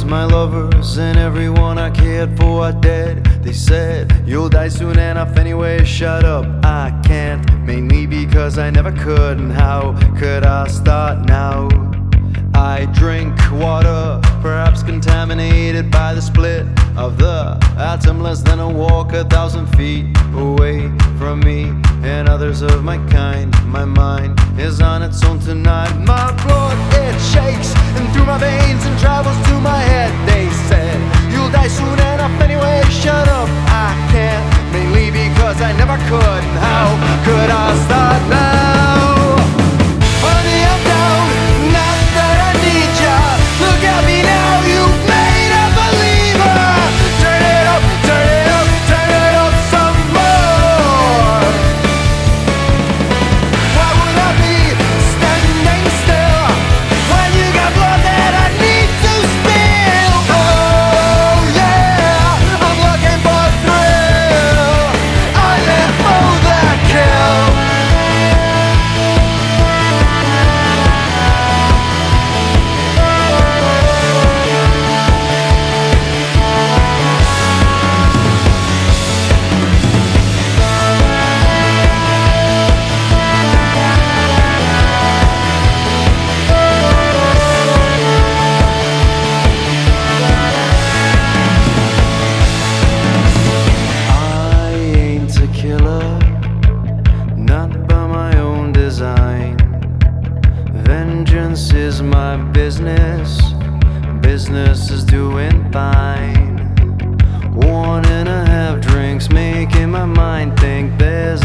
my lovers and everyone I cared for are dead. They said, you'll die soon enough anyway, shut up, I can't. Mainly because I never could, and how could I start now? I drink water, perhaps contaminated by the split of the atom, less than a walk 1,000 feet away from me and others of my kind. My mind is on its own tonight. My blood, it shakes and through my veins and travels to my head. They said, you'll die soon enough anyway, shut up, I can't. Mainly because I never could, and how could I start now? Honey, I'm down, not that I need ya. Look at me now, you've made a believer. Turn it up, turn it up, turn it up some more. Why would I be standing still when you got blood that I need to spill? Oh yeah, I'm looking for a thrill. I live for that kill. Not by my own design. Vengeance is my business. Business is doing fine. 1.5 drinks making my mind think there's